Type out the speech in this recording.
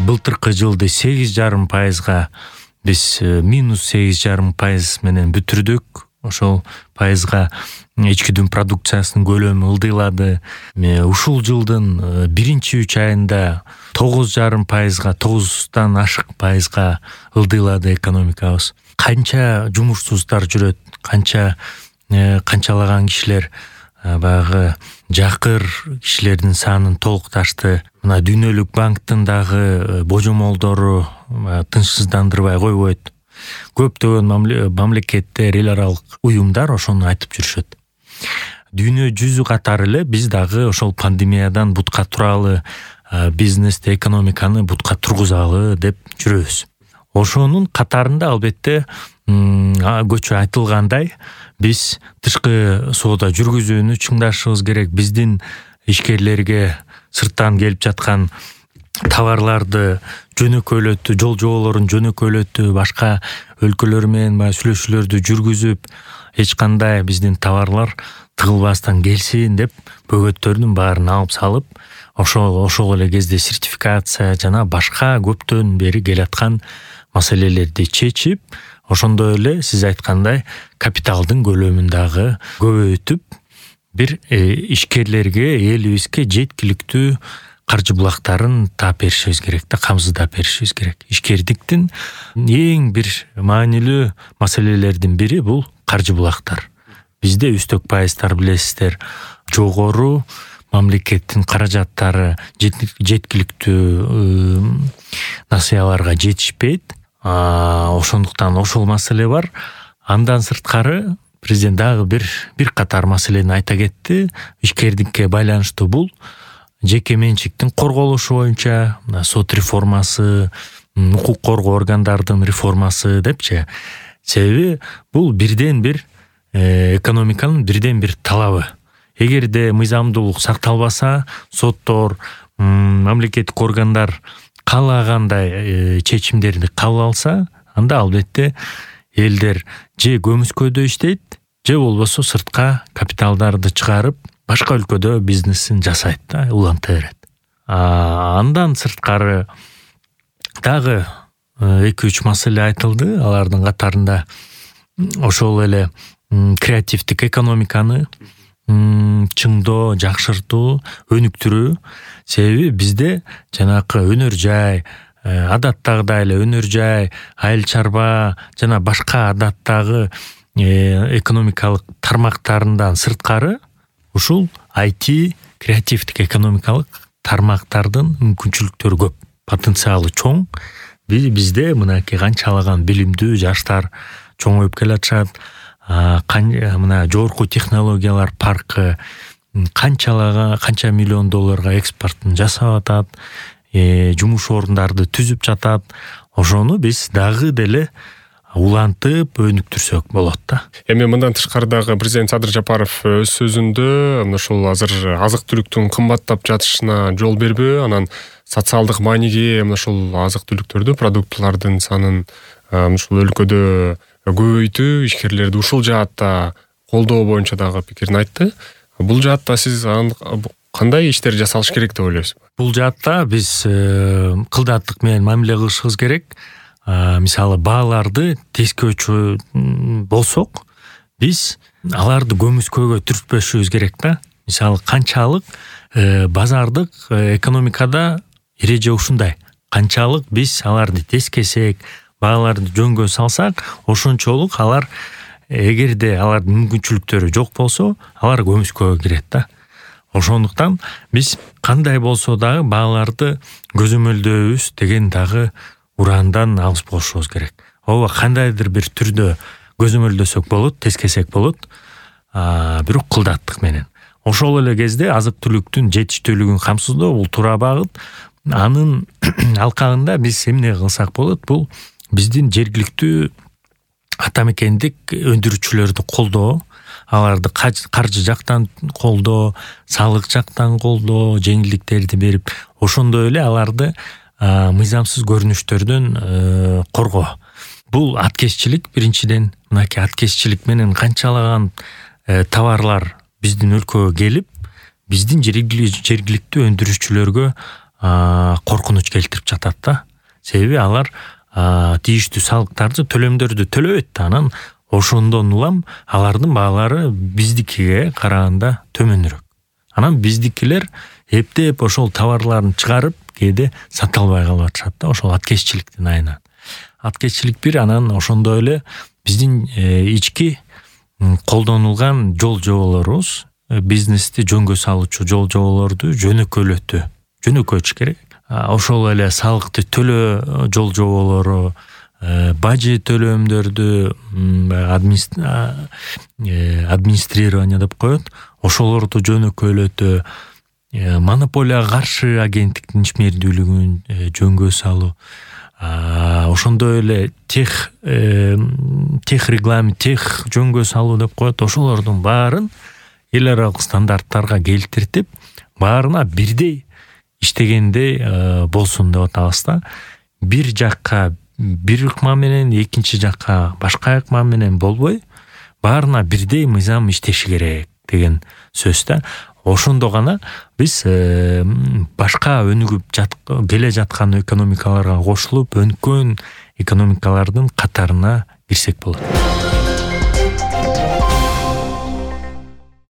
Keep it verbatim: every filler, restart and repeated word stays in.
былтыркы жылды сегиз жарым пайызга биз минус сегиз жарым пайыз менен бүтүрдүк. Ошол пайызга ички дүң продукциясынын көлөмү ылдыйлады. Ушул жылдын биринчи үч айында тогуз жарым пайызга, тогуздан ашык пайызга ылдыйлады экономикабыз. Канча жумушсуздар жүрөт, канча канчалаган кишилер баягы жакыр кишилердин санын толукташты. Мына Дүйнөлүк банктын дагы божомолдору тынчсыздандырбай койбойт. Көптөгөн мамлекеттер, эл аралык уюмдар ошону айтып жүрүшөт. Дүйнө жүзү катары эле биз дагы ошол пандемиядан бутка туралы, бизнести, экономиканы бутка тургузалы деп жүрөбүз. Ошонун катарында албетте көчө айтылгандай биз тышкы соода жүргүзүүнү чыңдашыбыз керек. Биздин ишкерлерге сырттан келип жаткан товарларды жөнөкөйлөтүү, жол жоболорун жөнөкөйлөтүү, башка өлкөлөр менен баягы сүйлөшүүлөрдү жүргүзүп, эч кандай биздин товарлар тыгылбастан келсин деп бөгөттөрдүн баарын алып салып, ошол ошол эле кезде сертификация жана башка көптөн бери келаткан маселелерди чечип, ошондой эле сиз айткандай капиталдын көлөмүн дагы көбөйтүп, бир ишкерлерге, элибизге жеткиликтүү каржы булактарын таап беришибиз керек да, камсыздап беришибиз керек. Ишкердиктин эң бир маанилүү маселелердин бири бул каржы булактар. Бизде үстөк пайыздар билесиздер жогору, мамлекеттин каражаттары жеткиликтүү насыяларга жетишпейт. Ошондуктан ошол маселе бар. Андан сырткары президент дагы бир бир катар маселени айта кетти. Ишкердикке байланыштуу бул жеке менчиктин корголушу боюнча сот реформасы, укук коргоо органдардын реформасы депчи. Себеби бул бирден бир экономиканын бирден бир талабы. Эгерде мыйзамдуулук сакталбаса, соттор, мамлекеттик органдар каалагандай чечимдерди кабыл алса, анда албетте элдер же көмүскөдө иштейт, же болбосо сыртка капиталдарды чыгарып, башка өлкөдө бизнесин жасайт да, уланта берет. Андан сырткары дагы эки үч маселе айтылды. Алардын катарында ошол эле креативдик экономиканы чыңдоо, жакшыртуу, өнүктүрүү. Себеби бизде жанакы өнөр жай, адаттагыдай эле өнөр жай, айыл чарба жана башка адаттагы экономикалык тармактарындан сырткары ушул ай ти, креативдик экономикалык тармактардын мүмкүнчүлүктөрү көп, потенциалы чоң. Бизде мынакей канчалаган билимдүү жаштар чоңоюп келатышат. Мына жогорку технологиялар паркы канчалага канча миллион долларга экспортун жасап атат, жумуш орундарды түзүп жатат. Ошону биз дагы деле улантып өнүктүрсөк болот да. Эми мындан тышкары дагы президент Садыр Жапаров өз сөзүндө ушул азыр азык-түлүктүн кымбаттап жатышына жол бербөө, анан социалдык мааниге ушул азык-түлүктөрдү, продуктылардын санын ушул өлкөдө көбөйтүү, ишкерлерди ушул жаатта колдоо боюнча дагы пикирин айтты. Бул жаатта сиз кандай иштер жасалыш керек деп ойлойсуз? Бул жаатта биз кылдаттык менен мамиле кылышыбыз керек. Мисалы бааларды тескөөчү болсок, биз аларды көмүскөгө түртпөшүбүз керек да. Мисалы канчалык базардык экономикада эреже ушундай. Канчалык биз аларды тескесек, бааларды жөнгө салсак, ошончолук алар, эгерде алардын мүмкүнчүлүктөрү жок болсо, алар көмүскөгө кирет да. Ошондуктан биз кандай болсо дагы бааларды көзөмөлдөбүз деген дагы ураандан алыс болушубуз керек. Ооба кандайдыр бир түрдө көзөмөлдөсөк болот, тескесек болот, бирок кылдаттык менен. Ошол эле кезде азык-түлүктүн жетиштүүлүгүн камсыздоо бул туура багыт. Анын алкагында биз эмне кылсак болот? Бул биздин жергиликтүү атамекендик өндүрүүчүлөрдү колдоо, аларды каржы жактан колдоо, салык жактан колдоо, жеңилдиктерди берип, ошондой эле аларды мыйзамсыз көрүнүштөрдөн коргоо. Бул аткезчилик, биринчиден, мынакей аткезчилик менен канчалаган товарлар биздин өлкөгө келип, биздин жергиликтүү өндүрүүчүлөргө коркунуч келтирип жатат да. Себеби алар тийиштүү салыктарды, төлөмдөрдү төлөбөйт да. Анан ошондон улам алардын баалары биздикиге караганда төмөнүрөөк. Анан биздикилер эптеп ошол товарларын чыгарып, кээде сата албай калып атышат да. Ошол аткезчиликтин айынан. Аткезчилик бир, анан ошондой эле биздин ички колдонулган жол жоболорубуз, бизнести жөнгө салуучу жол жоболорду жөнөкөйлөтүү, жөнөкөйүш керек. Ошол эле салыкты төлөө жол жоболору, бажы төлөмдөрдү администрирование деп коет, ошолорду жөнөкөйлөтүү, монополияга каршы агенттиктин ишмердүүлүгүн жөнгө салуу, ошондой эле тех тех регламент, тех жөнгө салуу деп коет. Ошолордун баарын эл аралык стандарттарга келтиртип, баарына бирдей иштегендей болсун деп атабыз да. Бир жакка бир ыкма менен, экинчи жакка башка ыкма менен болбой, баарына бирдей мыйзам иштеши керек деген сөз да. Ошондо гана биз башка өнүгүп келе жаткан экономикаларга кошулуп, өнүккөн экономикалардын катарына кирсек болот.